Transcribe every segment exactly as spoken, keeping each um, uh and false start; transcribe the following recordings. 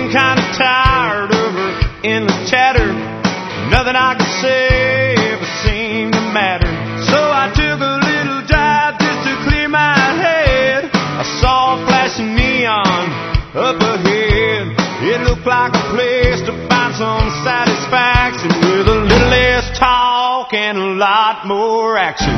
getting kind of tired of her endless chatter. Nothing I could say ever seemed to matter. So I took a little drive just to clear my head. I saw a flashing neon up ahead. It looked like a place to find some satisfaction, with a little less talk and a lot more action.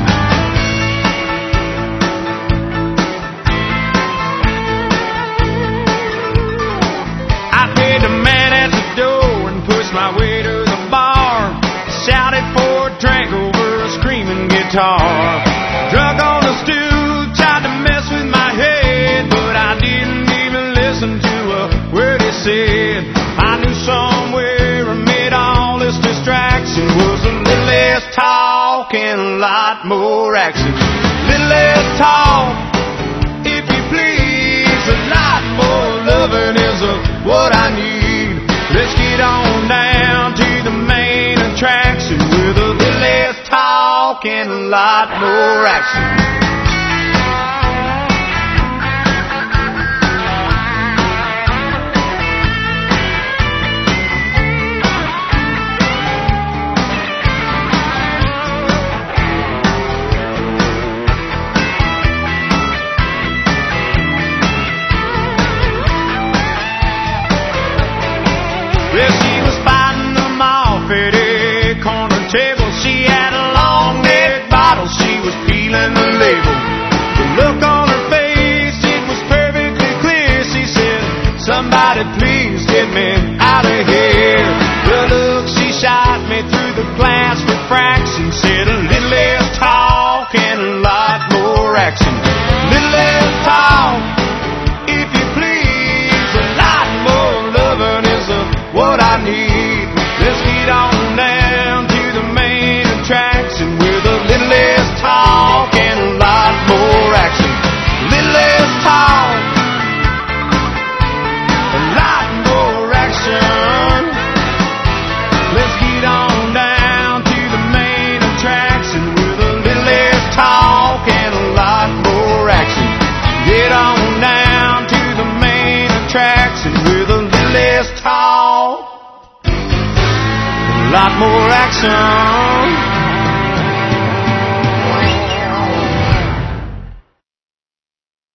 I paid the man at the door and pushed my way to the bar. Shouted for a drink over a screaming guitar. Drunk on the stool, tried to mess with my head, but I didn't even listen to a word he said. I knew somewhere amid all this distraction was a little less talk and a lot more action. Little less talk, if you please, a lot more loving is a, what I need. Let's get on down to the main attraction, with a little less talk and a lot more action. Well, she was fighting them off at a corner table. She had a long neck bottle, she was peeling the label. The look on her face, it was perfectly clear. She said, somebody please get me out of here. The look she shot me through the glass refraction said, a little less talk and a lot more action. Little less talk, if you please, a lot more loving is a what I need. Let's get on down to the main attraction, with a little less talk and a lot more action. Little less talk, a lot more action. Let's get on down to the main attraction, with a little less talk and a lot more action. Get on down to the main attraction, with a little less talk, a lot more action.